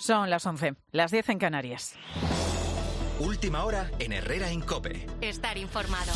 Son las 11, las 10 en Canarias. Última hora en Herrera en COPE. Estar informado.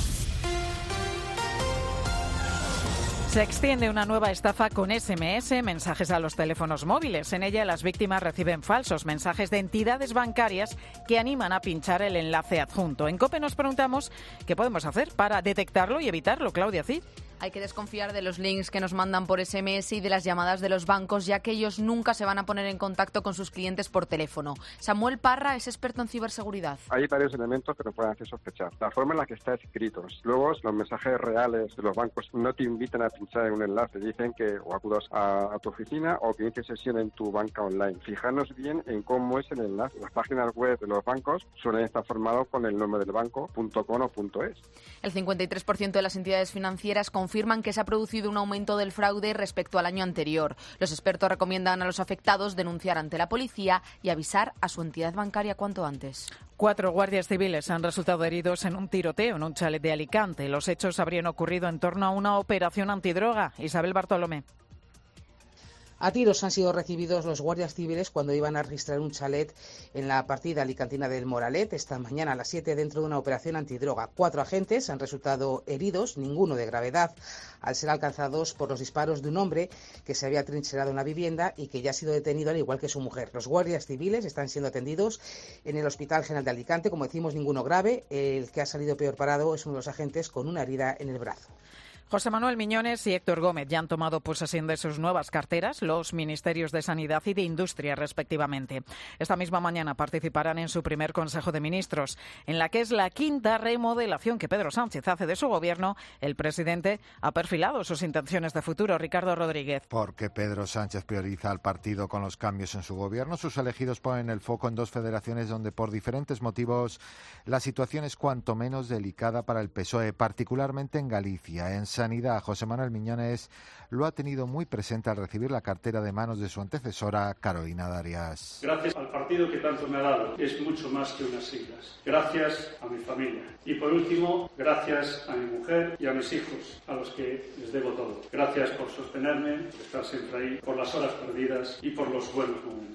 Se extiende una nueva estafa con SMS, mensajes a los teléfonos móviles. En ella las víctimas reciben falsos mensajes de entidades bancarias que animan a pinchar el enlace adjunto. En COPE nos preguntamos qué podemos hacer para detectarlo y evitarlo. Claudia Cid. Hay que desconfiar de los links que nos mandan por SMS y de las llamadas de los bancos, ya que ellos nunca se van a poner en contacto con sus clientes por teléfono. Samuel Parra es experto en ciberseguridad. Hay varios elementos que nos pueden hacer sospechar. La forma en la que está escrito. Luego, los mensajes reales de los bancos no te invitan a pinchar en un enlace. Dicen que o acudas a tu oficina o que inicies sesión en tu banca online. Fijarnos bien en cómo es el enlace. Las páginas web de los bancos suelen estar formados con el nombre del banco, .com o .es. El 53% de las entidades financieras confirman que se ha producido un aumento del fraude respecto al año anterior. Los expertos recomiendan a los afectados denunciar ante la policía y avisar a su entidad bancaria cuanto antes. 4 guardias civiles han resultado heridos en un tiroteo en un chalet de Alicante. Los hechos habrían ocurrido en torno a una operación antidroga. Isabel Bartolomé. A tiros han sido recibidos los guardias civiles cuando iban a registrar un chalet en la partida alicantina del Moralet esta mañana a las 7 dentro de una operación antidroga. 4 agentes han resultado heridos, ninguno de gravedad, al ser alcanzados por los disparos de un hombre que se había trincherado en la vivienda y que ya ha sido detenido al igual que su mujer. Los guardias civiles están siendo atendidos en el Hospital General de Alicante, como decimos, ninguno grave. El que ha salido peor parado es uno de los agentes con una herida en el brazo. José Manuel Miñones y Héctor Gómez ya han tomado posesión de sus nuevas carteras, los ministerios de Sanidad y de Industria, respectivamente. Esta misma mañana participarán en su primer Consejo de Ministros, en la que es la quinta remodelación que Pedro Sánchez hace de su gobierno. El presidente ha perfilado sus intenciones de futuro. Ricardo Rodríguez. Porque Pedro Sánchez prioriza al partido con los cambios en su gobierno. Sus elegidos ponen el foco en 2 federaciones donde, por diferentes motivos, la situación es cuanto menos delicada para el PSOE, particularmente en Galicia. En Sanidad, José Manuel Miñones lo ha tenido muy presente al recibir la cartera de manos de su antecesora, Carolina Darias. Gracias al partido que tanto me ha dado, es mucho más que unas siglas. Gracias a mi familia. Y por último, gracias a mi mujer y a mis hijos, a los que les debo todo. Gracias por sostenerme, por estar siempre ahí, por las horas perdidas y por los buenos momentos.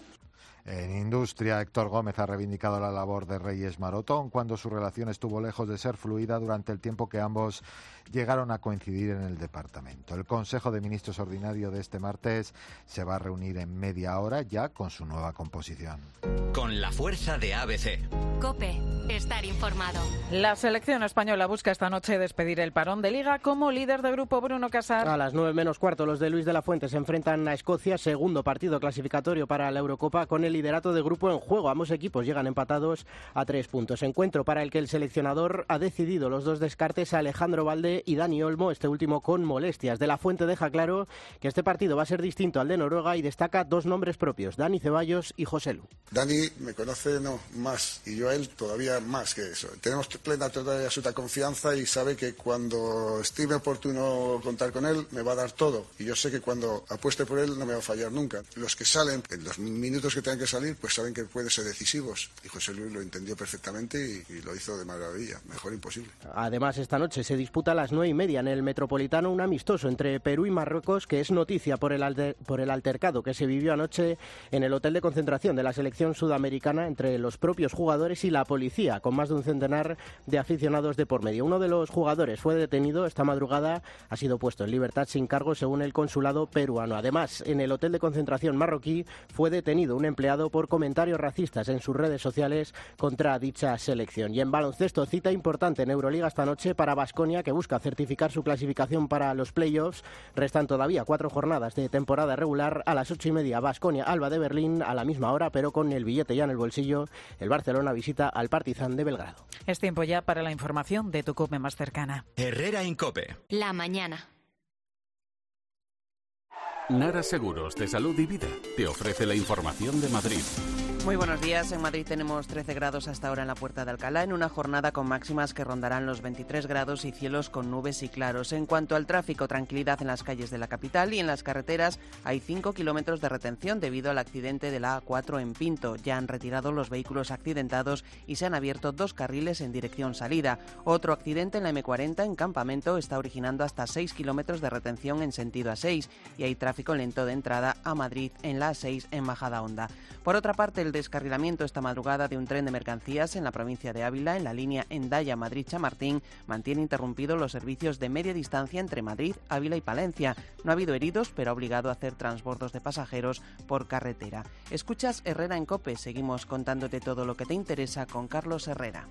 En Industria, Héctor Gómez ha reivindicado la labor de Reyes Marotón cuando su relación estuvo lejos de ser fluida durante el tiempo que ambos llegaron a coincidir en el departamento. El Consejo de Ministros ordinario de este martes se va a reunir en media hora ya con su nueva composición. Con la fuerza de ABC. COPE. Estar informado. La selección española busca esta noche despedir el parón de Liga como líder de grupo. Bruno Casar. A las 9 menos cuarto, los de Luis de la Fuente se enfrentan a Escocia, segundo partido clasificatorio para la Eurocopa, con el liderato de grupo en juego. Ambos equipos llegan empatados a 3 puntos. Encuentro para el que el seleccionador ha decidido los 2 descartes a Alejandro Valde y Dani Olmo, este último con molestias. De la Fuente deja claro que este partido va a ser distinto al de Noruega y destaca 2 nombres propios, Dani Ceballos y José Lu. Dani me conoce más y yo a él todavía más que eso. Tenemos plena, total y absoluta confianza y sabe que cuando estime oportuno contar con él me va a dar todo. Y yo sé que cuando apueste por él no me va a fallar nunca. Los que salen en los minutos que tengan que salir, pues saben que pueden ser decisivos. Y José Luis lo entendió perfectamente y lo hizo de maravilla. Mejor imposible. Además, esta noche se disputa a las 9:30 en el Metropolitano un amistoso entre Perú y Marruecos, que es noticia por el altercado que se vivió anoche en el hotel de concentración de la selección sudamericana entre los propios jugadores y la policía, con más de un centenar de aficionados de por medio. Uno de los jugadores fue detenido esta madrugada, ha sido puesto en libertad sin cargo según el consulado peruano. Además, en el hotel de concentración marroquí fue detenido un empleado por comentarios racistas en sus redes sociales contra dicha selección. Y en baloncesto, cita importante en Euroliga esta noche para Baskonia, que busca certificar su clasificación para los playoffs. Restan todavía 4 jornadas de temporada regular. A las 8:30, Baskonia Alba de Berlín, a la misma hora, pero con el billete ya en el bolsillo. El Barcelona visita al Partizan de Belgrado. Es tiempo ya para la información de tu COPE más cercana. Herrera en COPE. La mañana. Nara Seguros de Salud y Vida te ofrece la información de Madrid. Muy buenos días. En Madrid tenemos 13 grados hasta ahora en la Puerta de Alcalá, en una jornada con máximas que rondarán los 23 grados y cielos con nubes y claros. En cuanto al tráfico, tranquilidad en las calles de la capital y en las carreteras hay 5 kilómetros de retención debido al accidente de la A4 en Pinto. Ya han retirado los vehículos accidentados y se han abierto 2 carriles en dirección salida. Otro accidente en la M40 en Campamento está originando hasta 6 kilómetros de retención en sentido A6 y hay tráfico lento de entrada a Madrid en la A6 en Majadahonda. Por otra parte, el descarrilamiento esta madrugada de un tren de mercancías en la provincia de Ávila, en la línea Hendaya-Madrid-Chamartín, mantiene interrumpidos los servicios de media distancia entre Madrid, Ávila y Palencia. No ha habido heridos, pero ha obligado a hacer transbordos de pasajeros por carretera. Escuchas Herrera en COPE. Seguimos contándote todo lo que te interesa con Carlos Herrera.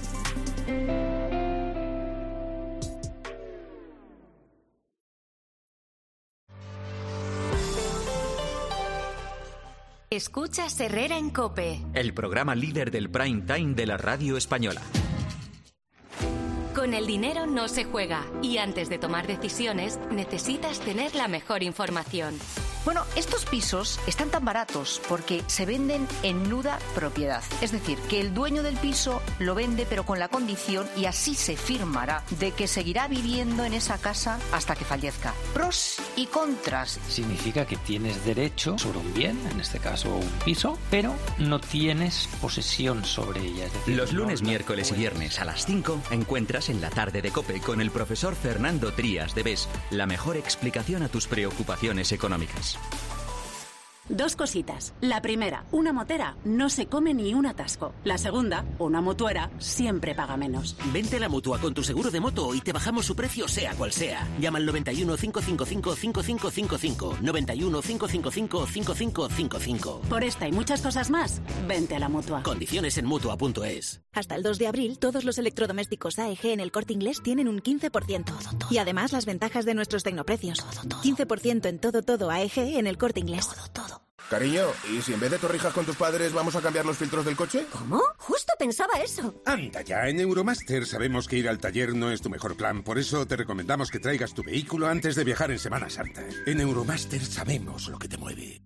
Escuchas Herrera en COPE. El programa líder del prime time de la radio española. Con el dinero no se juega y antes de tomar decisiones necesitas tener la mejor información. Bueno, estos pisos están tan baratos porque se venden en nuda propiedad. Es decir, que el dueño del piso lo vende pero con la condición, y así se firmará, de que seguirá viviendo en esa casa hasta que fallezca. Pros y contras. Significa que tienes derecho sobre un bien, en este caso un piso, pero no tienes posesión sobre ella. Es decir, los lunes, miércoles y viernes a las 5 encuentras en la tarde de COPE con el profesor Fernando Trías de BES la mejor explicación a tus preocupaciones económicas. 2 cositas. La primera, una motera no se come ni un atasco. La segunda, una mutuera siempre paga menos. Vente a la Mutua con tu seguro de moto y te bajamos su precio sea cual sea. Llama al 91 555 5555. 91 555 5555. Por esta y muchas cosas más, vente a la Mutua. Condiciones en Mutua.es. Hasta el 2 de abril, todos los electrodomésticos AEG en El Corte Inglés tienen un 15%. Todo. Y además las ventajas de nuestros tecnoprecios. Todo. 15% en todo AEG en El Corte Inglés. Todo. Cariño, ¿y si en vez de torrijas con tus padres vamos a cambiar los filtros del coche? ¿Cómo? Justo pensaba eso. Anda ya, en Euromaster sabemos que ir al taller no es tu mejor plan. Por eso te recomendamos que traigas tu vehículo antes de viajar en Semana Santa. En Euromaster sabemos lo que te mueve.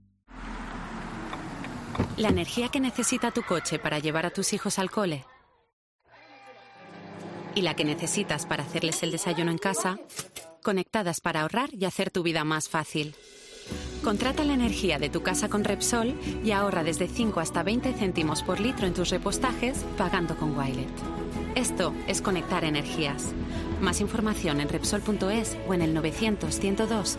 La energía que necesita tu coche para llevar a tus hijos al cole y la que necesitas para hacerles el desayuno en casa, conectadas para ahorrar y hacer tu vida más fácil. Contrata la energía de tu casa con Repsol y ahorra desde 5 hasta 20 céntimos por litro en tus repostajes pagando con Wilet. Esto es conectar energías. Más información en Repsol.es o en el 900-102-002.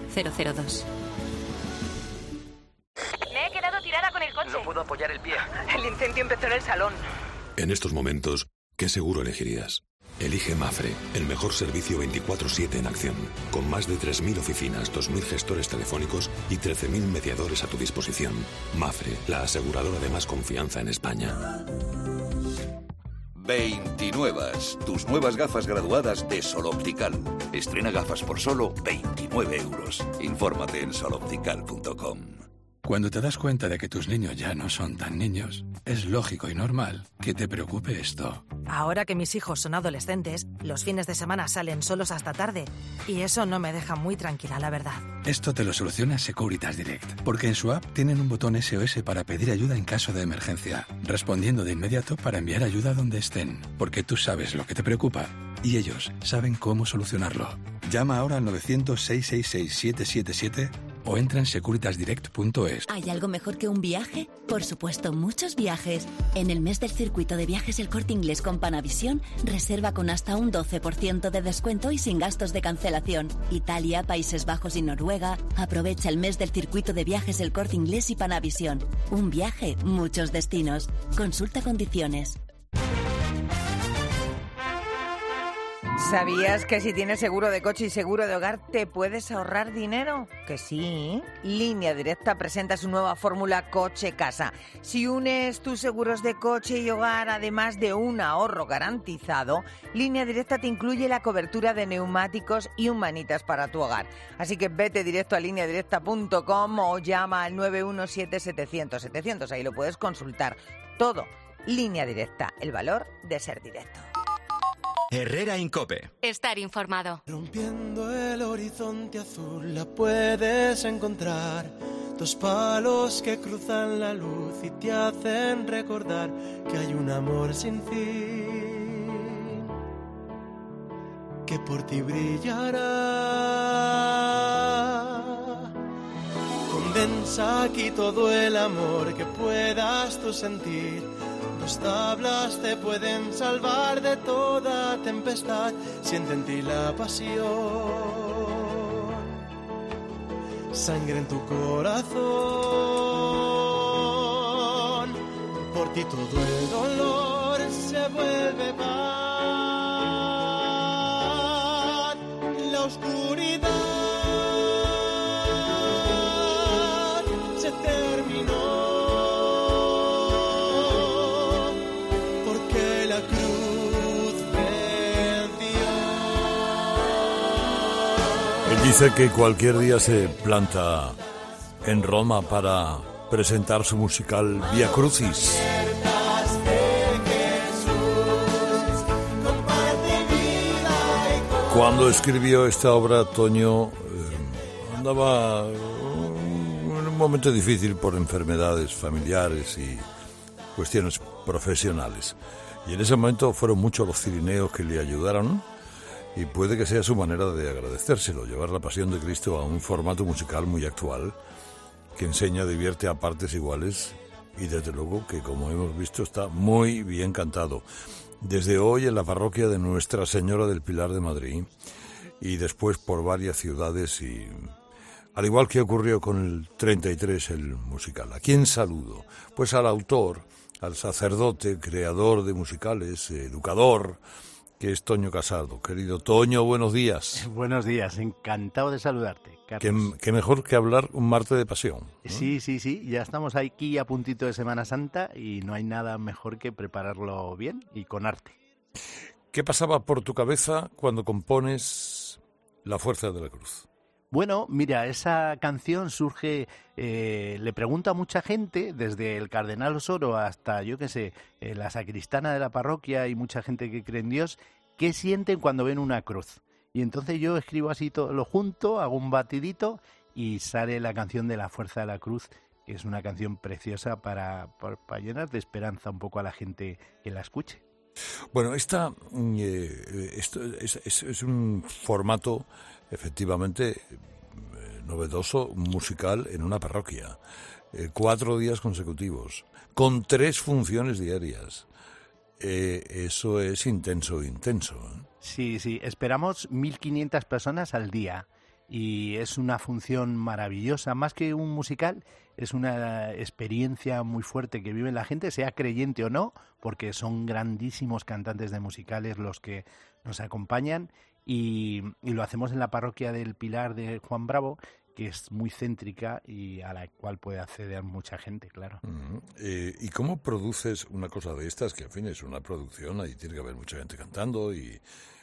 Me he quedado tirada con el coche. No puedo apoyar el pie. El incendio empezó en el salón. En estos momentos, ¿qué seguro elegirías? Elige Mafre, el mejor servicio 24/7 en acción, con más de 3.000 oficinas, 2.000 gestores telefónicos y 13.000 mediadores a tu disposición. Mafre, la aseguradora de más confianza en España. 29. Tus nuevas gafas graduadas de Sol Optical. Estrena gafas por solo 29 euros. Infórmate en soloptical.com. Cuando te das cuenta de que tus niños ya no son tan niños, es lógico y normal que te preocupe esto. Ahora que mis hijos son adolescentes, los fines de semana salen solos hasta tarde y eso no me deja muy tranquila, la verdad. Esto te lo soluciona Securitas Direct, porque en su app tienen un botón SOS para pedir ayuda en caso de emergencia, respondiendo de inmediato para enviar ayuda donde estén, porque tú sabes lo que te preocupa y ellos saben cómo solucionarlo. Llama ahora al 900-666-777 o entra en securitasdirect.es. ¿Hay algo mejor que un viaje? Por supuesto, muchos viajes. En el mes del circuito de viajes El Corte Inglés con Panavisión, reserva con hasta un 12% de descuento y sin gastos de cancelación. Italia, Países Bajos y Noruega. Aprovecha el mes del circuito de viajes El Corte Inglés y Panavisión. Un viaje, muchos destinos. Consulta condiciones. ¿Sabías que si tienes seguro de coche y seguro de hogar te puedes ahorrar dinero? Que sí. Línea Directa presenta su nueva fórmula coche-casa. Si unes tus seguros de coche y hogar, además de un ahorro garantizado, Línea Directa te incluye la cobertura de neumáticos y humanitas para tu hogar. Así que vete directo a lineadirecta.com o llama al 917-700-700. Ahí lo puedes consultar todo. Línea Directa, el valor de ser directo. Herrera Incope. Estar informado. Rompiendo el horizonte azul la puedes encontrar. Dos palos que cruzan la luz y te hacen recordar que hay un amor sin fin que por ti brillará. Condensa aquí todo el amor que puedas tú sentir. Dos tablas te pueden salvar de toda tempestad. Siente en ti la pasión, sangre en tu corazón. Por ti todo el dolor se vuelve paz. La oscuridad se terminó. Dice que cualquier día se planta en Roma para presentar su musical Via Crucis. Cuando escribió esta obra, Toño andaba en un momento difícil por enfermedades familiares y cuestiones profesionales. Y en ese momento fueron muchos los cirineos que le ayudaron. Y puede que sea su manera de agradecérselo, llevar la pasión de Cristo a un formato musical muy actual, que enseña, divierte a partes iguales y desde luego que, como hemos visto, está muy bien cantado. Desde hoy en la parroquia de Nuestra Señora del Pilar de Madrid y después por varias ciudades, y al igual que ocurrió con el 33, el musical. ¿A quién saludo? Pues al autor, al sacerdote, creador de musicales, educador, que es Toño Casado. Querido Toño, buenos días. Buenos días, encantado de saludarte, Carlos. Qué mejor que hablar un martes de pasión, ¿no? Sí, ya estamos aquí a puntito de Semana Santa y no hay nada mejor que prepararlo bien y con arte. ¿Qué pasaba por tu cabeza cuando compones La Fuerza de la Cruz? Bueno, mira, esa canción surge, le pregunto a mucha gente, desde el cardenal Osoro hasta, yo qué sé, la sacristana de la parroquia y mucha gente que cree en Dios, ¿qué sienten cuando ven una cruz? Y entonces yo escribo así todo lo junto, hago un batidito y sale la canción de La Fuerza de la Cruz, que es una canción preciosa para llenar de esperanza un poco a la gente que la escuche. Bueno, esto es un formato efectivamente novedoso, musical, en una parroquia. 4 días consecutivos, con 3 funciones diarias. Eso es intenso. Sí, esperamos 1.500 personas al día. Y es una función maravillosa, más que un musical, es una experiencia muy fuerte que vive la gente, sea creyente o no, porque son grandísimos cantantes de musicales los que nos acompañan, y lo hacemos en la parroquia del Pilar de Juan Bravo, que es muy céntrica y a la cual puede acceder mucha gente, claro. ¿Y cómo produces una cosa de estas, que en fin es una producción, ahí tiene que haber mucha gente cantando y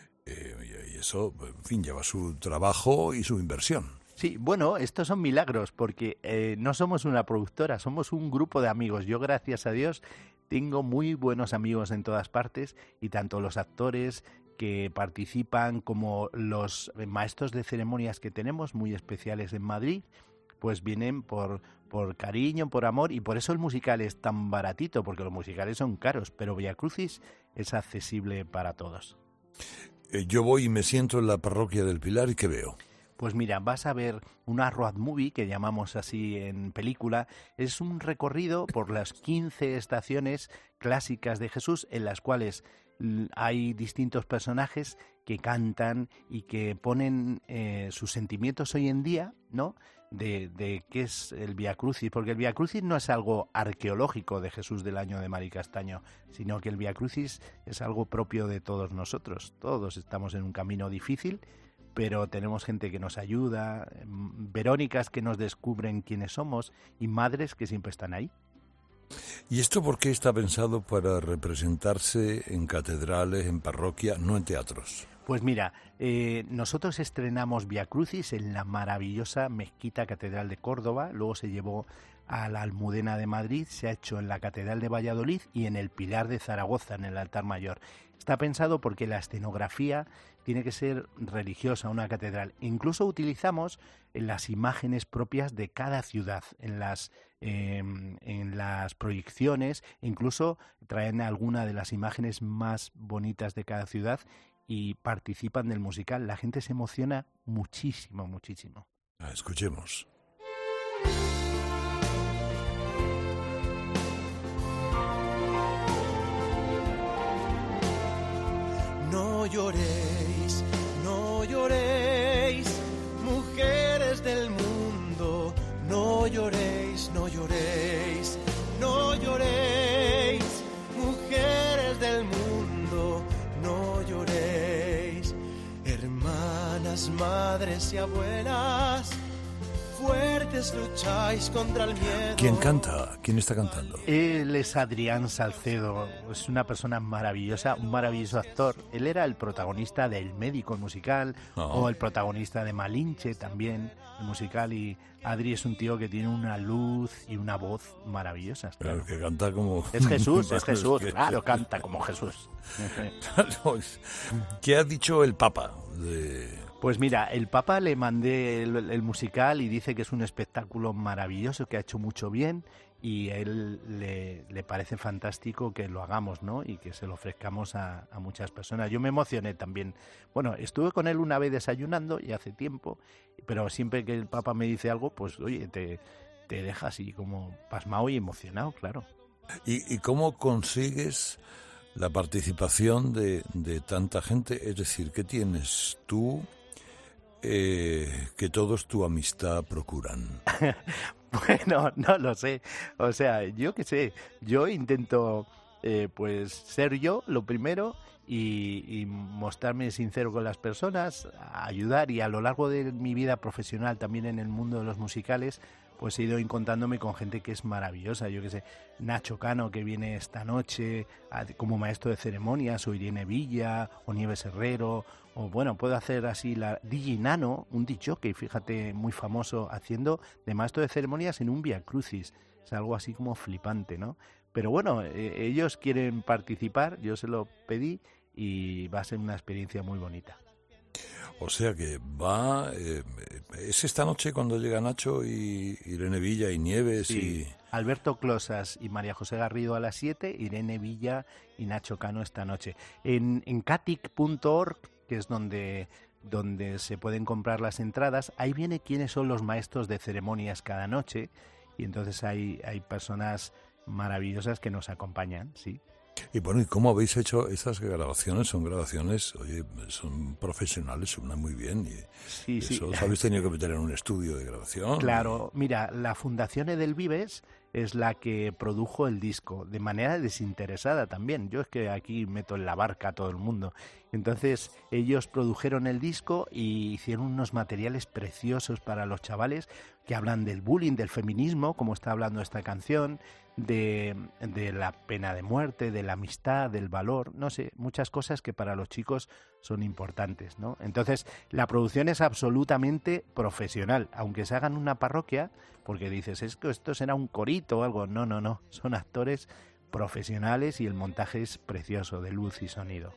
eso, en fin, lleva su trabajo y su inversión? Sí, bueno, estos son milagros porque no somos una productora, somos un grupo de amigos. Yo, gracias a Dios, tengo muy buenos amigos en todas partes y tanto los actores que participan como los maestros de ceremonias que tenemos, muy especiales en Madrid, pues vienen por cariño, por amor, y por eso el musical es tan baratito, porque los musicales son caros, pero Via Crucis es accesible para todos. Yo voy y me siento en la parroquia del Pilar y ¿qué veo? Pues mira, vas a ver una road movie, que llamamos así en película. Es un recorrido por las 15 estaciones clásicas de Jesús, en las cuales hay distintos personajes que cantan y que ponen sus sentimientos hoy en día, ¿no?, de qué es el Via Crucis, porque el Via Crucis no es algo arqueológico de Jesús del año de Mari Castaño, sino que el Via Crucis es algo propio de todos nosotros. Todos estamos en un camino difícil, pero tenemos gente que nos ayuda, Verónicas que nos descubren quiénes somos y madres que siempre están ahí. ¿Y esto por qué está pensado para representarse en catedrales, en parroquia, no en teatros? Pues mira, nosotros estrenamos Via Crucis en la maravillosa Mezquita Catedral de Córdoba, luego se llevó a la Almudena de Madrid, se ha hecho en la Catedral de Valladolid y en el Pilar de Zaragoza, en el altar mayor. Está pensado porque la escenografía tiene que ser religiosa, una catedral. Incluso utilizamos las imágenes propias de cada ciudad en las proyecciones, incluso traen alguna de las imágenes más bonitas de cada ciudad y participan del musical. La gente se emociona muchísimo, muchísimo. Escuchemos. No lloréis, no lloréis, mujeres del mundo, no lloréis, no lloréis, no lloréis, mujeres del mundo, no lloréis, hermanas, madres y abuelas, fuertes lucháis contra el miedo. ¿Quién canta? ¿Quién está cantando? Él es Adrián Salcedo, es una persona maravillosa, un maravilloso actor. Él era el protagonista de El Médico, el musical, o el protagonista de Malinche también, el musical, y Adri es un tío que tiene una luz y una voz maravillosas. Claro. Que canta como... Es Jesús, claro, canta como Jesús. ¿Qué ha dicho el Papa Pues mira, el Papa le mandé el musical y dice que es un espectáculo maravilloso, que ha hecho mucho bien y a él le parece fantástico que lo hagamos, ¿no? Y que se lo ofrezcamos a muchas personas. Yo me emocioné también. Bueno, estuve con él una vez desayunando y hace tiempo, pero siempre que el Papa me dice algo, pues oye, te deja así como pasmado y emocionado, claro. ¿Y cómo consigues la participación de tanta gente? Es decir, ¿qué tienes tú que todos tu amistad procuran? Bueno, no lo sé. O sea, yo qué sé. Yo intento pues ser yo lo primero y mostrarme sincero con las personas, ayudar, y a lo largo de mi vida profesional también en el mundo de los musicales pues he ido encontrándome con gente que es maravillosa. Yo qué sé, Nacho Cano, que viene esta noche como maestro de ceremonias, o Irene Villa, o Nieves Herrero, o bueno, puedo hacer así la DJ Nano, un DJ, fíjate, muy famoso, haciendo de maestro de ceremonias en un Via Crucis. Es algo así como flipante, ¿no? Pero bueno, ellos quieren participar, yo se lo pedí y va a ser una experiencia muy bonita. O sea que va... ¿es esta noche cuando llega Nacho y Irene Villa y Nieves? Sí. Alberto Closas y María José Garrido a las 7, Irene Villa y Nacho Cano esta noche. En catic.org, que es donde se pueden comprar las entradas, ahí viene quiénes son los maestros de ceremonias cada noche, y entonces hay personas maravillosas que nos acompañan, sí. Y bueno, ¿y cómo habéis hecho estas grabaciones? Son grabaciones, oye, son profesionales, suenan muy bien. Y eso os habéis tenido que meter en un estudio de grabación. Claro, mira, la Fundación Edelvives es la que produjo el disco, de manera desinteresada también. Yo es que aquí meto en la barca a todo el mundo. Entonces, ellos produjeron el disco y hicieron unos materiales preciosos para los chavales que hablan del bullying, del feminismo, como está hablando esta canción, de la pena de muerte, de la amistad, del valor, no sé, muchas cosas que para los chicos son importantes, ¿no? Entonces, la producción es absolutamente profesional, aunque se hagan una parroquia, porque dices, es que esto será un corito o algo. No, son actores profesionales y el montaje es precioso, de luz y sonido.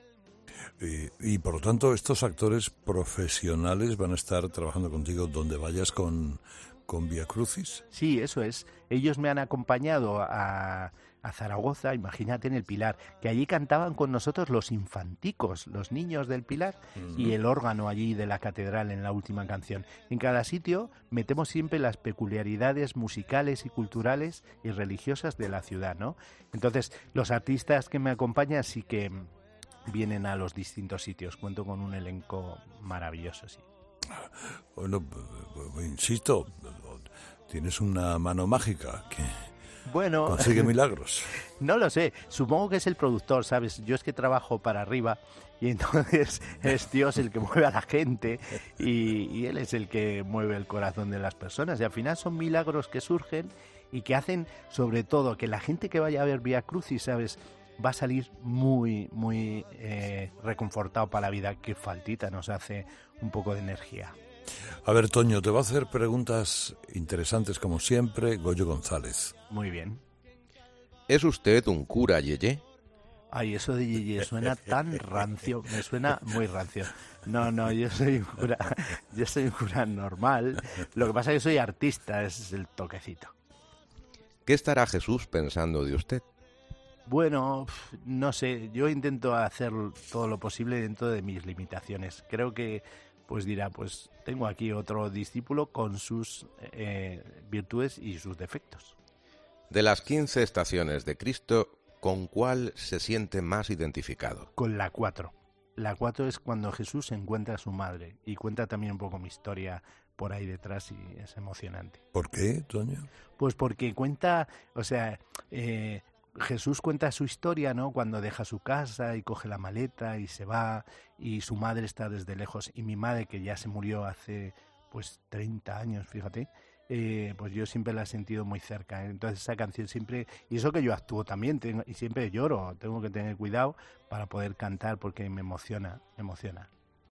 Y por lo tanto, estos actores profesionales van a estar trabajando contigo donde vayas con Via Crucis. Sí, eso es. Ellos me han acompañado a Zaragoza, imagínate, en el Pilar, que allí cantaban con nosotros los infanticos, los niños del Pilar, y el órgano allí de la catedral en la última canción. En cada sitio metemos siempre las peculiaridades musicales y culturales y religiosas de la ciudad, ¿no? Entonces, los artistas que me acompañan sí que vienen a los distintos sitios. Cuento con un elenco maravilloso, sí. Bueno, insisto, tienes una mano mágica que consigue milagros. No lo sé, supongo que es el productor, ¿sabes? Yo es que trabajo para arriba y entonces es Dios el que mueve a la gente y Él es el que mueve el corazón de las personas. Y al final son milagros que surgen y que hacen, sobre todo, que la gente que vaya a ver Via Crucis, ¿sabes?, va a salir muy, muy reconfortado para la vida. Que faltita nos hace un poco de energía. A ver, Toño, te va a hacer preguntas interesantes como siempre, Goyo González. Muy bien. ¿Es usted un cura yeye? Ay, eso de yeye suena tan rancio, me suena muy rancio. No, yo soy un cura normal. Lo que pasa es que soy artista, ese es el toquecito. ¿Qué estará Jesús pensando de usted? Bueno, no sé, yo intento hacer todo lo posible dentro de mis limitaciones. Creo que pues dirá, pues tengo aquí otro discípulo con sus virtudes y sus defectos. De las 15 estaciones de Cristo, ¿con cuál se siente más identificado? Con la 4. La 4 es cuando Jesús encuentra a su madre y cuenta también un poco mi historia por ahí detrás y es emocionante. ¿Por qué, Toño? Pues porque cuenta, o sea, Jesús cuenta su historia, ¿no? Cuando deja su casa y coge la maleta y se va y su madre está desde lejos y mi madre, que ya se murió hace pues 30 años, fíjate, pues yo siempre la he sentido muy cerca. Entonces esa canción siempre, y eso que yo actúo también, y siempre lloro, tengo que tener cuidado para poder cantar porque me emociona.